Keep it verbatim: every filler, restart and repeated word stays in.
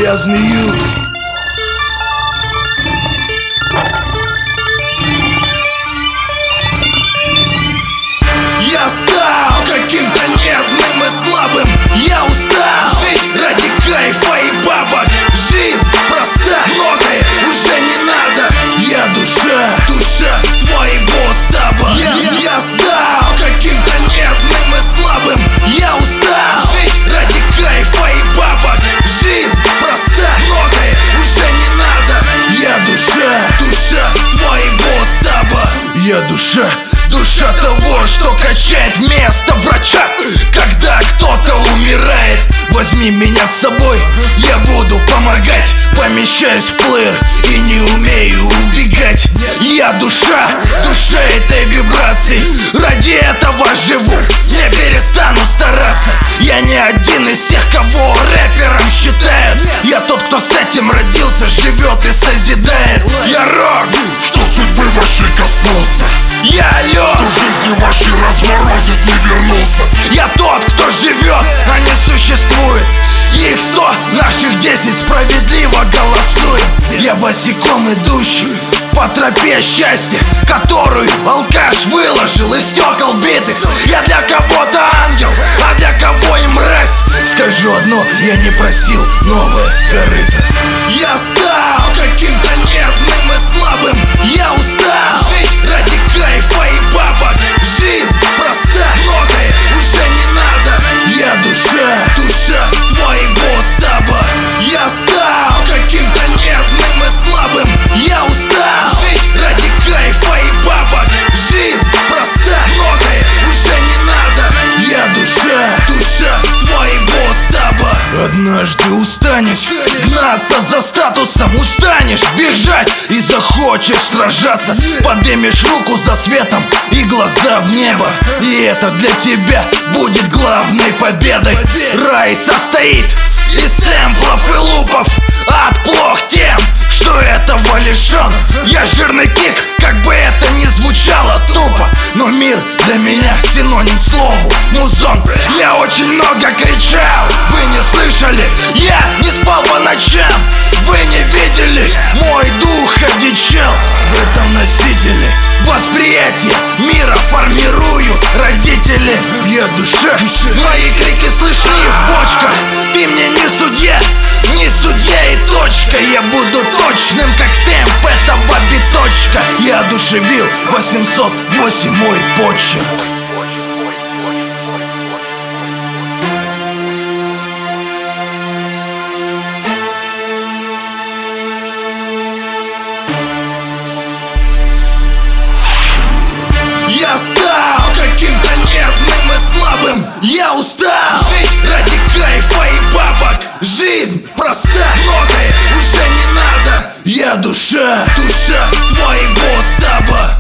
Грязный юг. Я стал каким-то нервным и слабым. Я устал жить ради кайфа и бабок. Жизнь проста, многое уже не надо. Я душа, душа твоего саба. Я, я стал каким-то нервным и слабым. Я устал жить ради кайфа и бабок. Жизнь проста, многое уже не надо. Я душа, душа твоего саба. Я душа, душа того, что качает вместо врача. Когда кто-то умирает, возьми меня с собой, я буду помогать. Помещаюсь в плеер и не умею убегать. Я душа, душа этой вибрации. Ради этого живу, не перестану стараться. Я не один из тех, кого рэпером считают. Я тот, кто с этим родился, живет и созидает. Я рок, что судьбы вашей коснулся. Я лед, что жизни вашей разморозить не вернулся. Я тот, кто живет, а не существует. Их сто, наших десять справедливо голосует. Я босиком идущий по тропе счастья, которую алкаш выложил из стекол битых. Я для кого-то ангел, а для кого и мразь. Скажу одно, я не просил новое корыто. Я стал каким-то нервным и слабым. Я устал жить ради кайфа и бабок. Жизнь проста, многое уже не надо. Я душа, душа твоего саба. Я стал каким-то нервным и слабым. Я устал жить ради кайфа и бабок. Жизнь проста, многое уже не надо. Я душа, душа твоего саба. Однажды устанешь гнаться за статусом, устанешь бежать и захочешь сражаться. Поднимешь руку за светом и глаза в небо, и это для тебя будет главной победой. Рай состоит из сэмплов и лупов. Ад плох тем, что этого лишен. Я жирный кик, как бы это ни звучало тупо, но мир для меня синоним слову музон. Я очень много кричал, вы не слышали. Я не спал по ночам, вы не видели. Мой дух одичал в этом носителе. Восприятие мира формируют родители. Я душа, мои крики слышны в бочках. Ты мне не судья, не судья и точка. Я буду точным, как темп этого биточка. Я одушевил восемьсот восемь мой почерк. Я стал каким-то нервным и слабым. Я устал жить ради кайфа и бабок. Жизнь проста, многое уже не надо. Я душа, душа твоего саба.